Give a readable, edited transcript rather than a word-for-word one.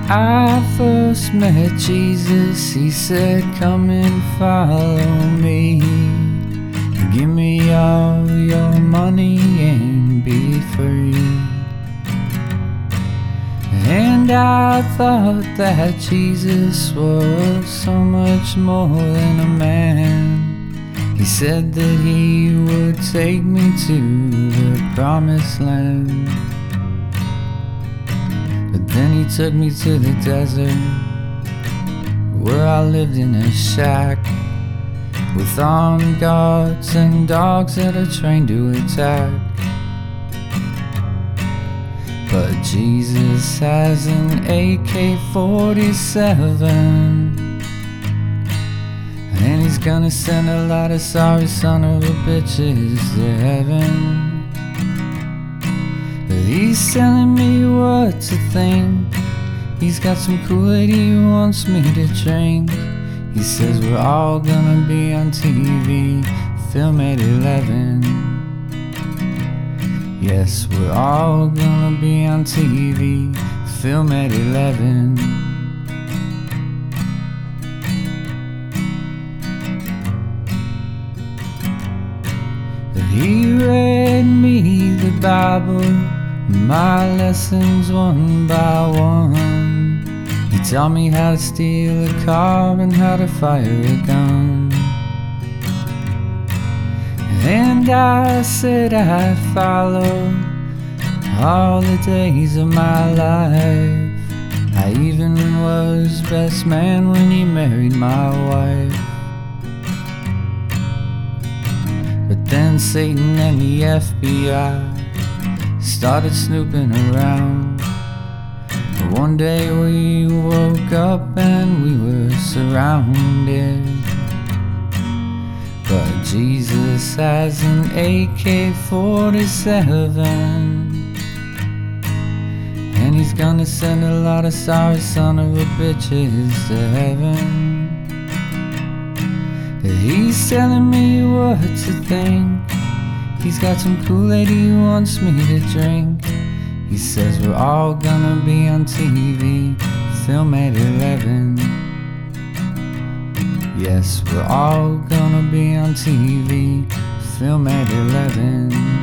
I first met Jesus, he said, come and follow me. Give me all your money and be free. And I thought that Jesus was so much more than a man. He said that he would take me to the promised land. But then he took me to the desert, where I lived in a shack with armed guards and dogs that are trained to attack. But Jesus has an AK-47, and he's gonna send a lot of sorry son of a bitches to heaven. But he's telling me what to think. He's got some Kool-Aid he wants me to drink. He says we're all gonna be on TV, film at 11. Yes, we're all gonna be on TV, film at 11. He read me the Bible, my lessons one by one. He taught me how to steal a car and how to fire a gun. And I said I'd follow all the days of my life. I even was best man when he married my wife. But then Satan and the FBI started snooping around. One day we woke up and we were surrounded. But Jesus has an AK-47, and he's gonna send a lot of sorry son of a bitches to heaven. He's telling me what to think. He's got some Kool-Aid he wants me to drink. He says we're all gonna be on TV, film at 11. Yes, we're all gonna be on TV, film at 11.